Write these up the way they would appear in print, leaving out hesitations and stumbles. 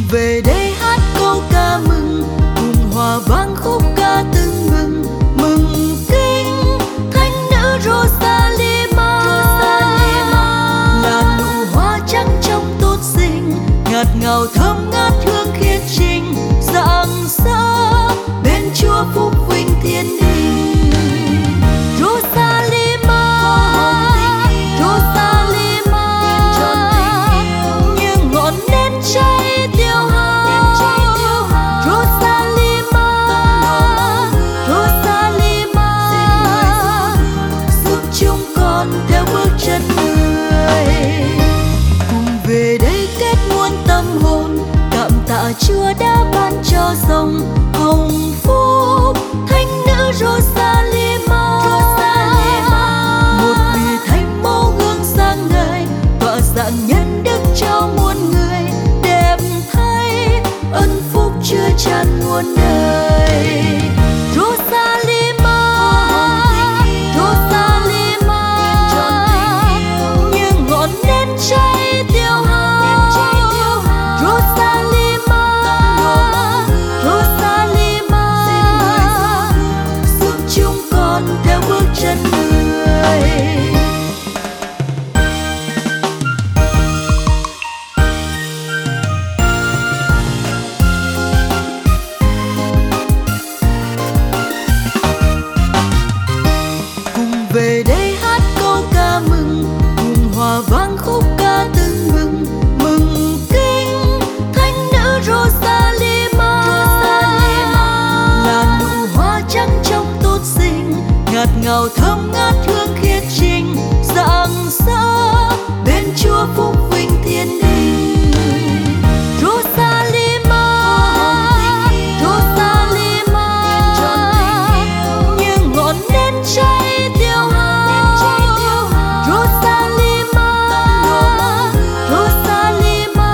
về đây hát câu ca mừng, cùng hòa vang khúc ca tưng bừng, mừng kinh thánh nữ Rosalima. Là nụ hoa trắng trong tốt xinh, ngạt ngào thơm ngát hương khiết trình, rạng rỡ bên Chúa phúc vinh thiên đình. Rosalima, Rosalima, như ngọn nến cháy tiêu hao. Rosalima, Rosalima, giúp chúng con theo bước chân người. Cùng về đây kết muôn tâm hồn, cảm tạ Chúa đã ban cho dòng hồng phúc. Thánh nữ Rosalima, một vị thánh mẫu gương sáng ngời, tỏa dạng nhân đức cho muôn người, đẹp thay ân phúc chứa chan muôn đời. Rosalima, Rosalima, như ngọn nến cháy tiêu hao. Rosalima, Rosalima, giúp chúng con theo bước chân người. Cùng về đây hát câu ca mừng, cùng hòa vang khúc ca tưng bừng, mừng kinh thánh nữ Rosalima. Là nụ hoa trắng trong tốt xinh, ngạt ngào thơm ngát hương khiết trình, rạng rỡ bên Chúa phúc vinh thiên đình. Rosalima, Rosalima, như ngọn nến cháy tiêu hao. Rosalima, Rosalima,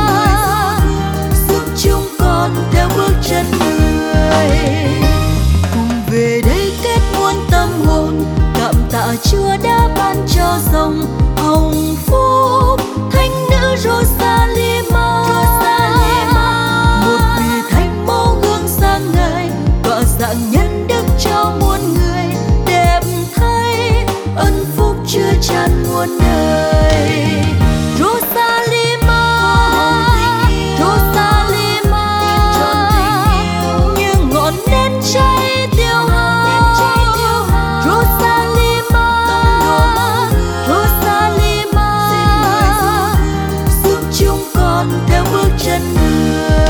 giúp chúng con theo bước chân người. Cùng về đây kết muôn tâm hồn, cảm tạ Chúa đã ban cho dòng hồng phúc. Thánh nữ Rosalima, một vị thánh mẫu gương sáng ngời, tỏa dạng nhân đức cho muôn người, đẹp thay ân phúc chứa chan muôn đời. Rosalima, Rosalima, như ngọn nến cháy tiêu hao. Rosalima, Rosalima, giúp chúng con theo bước chân người.